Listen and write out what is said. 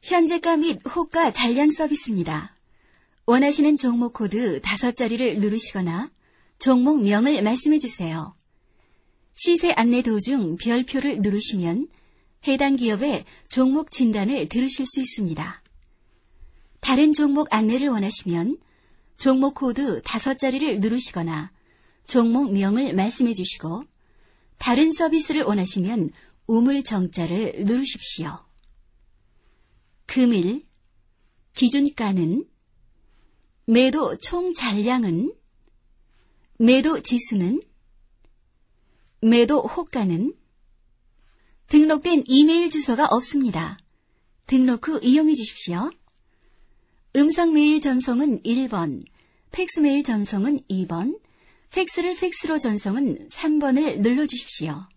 현재가 및 호가 잔량 서비스입니다. 원하시는 종목 코드 5자리를 누르시거나 종목명을 말씀해 주세요. 시세 안내 도중 별표를 누르시면 해당 기업의 종목 진단을 들으실 수 있습니다. 다른 종목 안내를 원하시면 종목 코드 5자리를 누르시거나 종목명을 말씀해 주시고 다른 서비스를 원하시면 우물 정자를 누르십시오. 금일, 기준가는, 매도 총 잔량은, 매도 지수는, 매도 호가는, 등록된 이메일 주소가 없습니다. 등록 후 이용해 주십시오. 음성 메일 전송은 1번, 팩스 메일 전송은 2번, 팩스를 팩스로 전송은 3번을 눌러주십시오.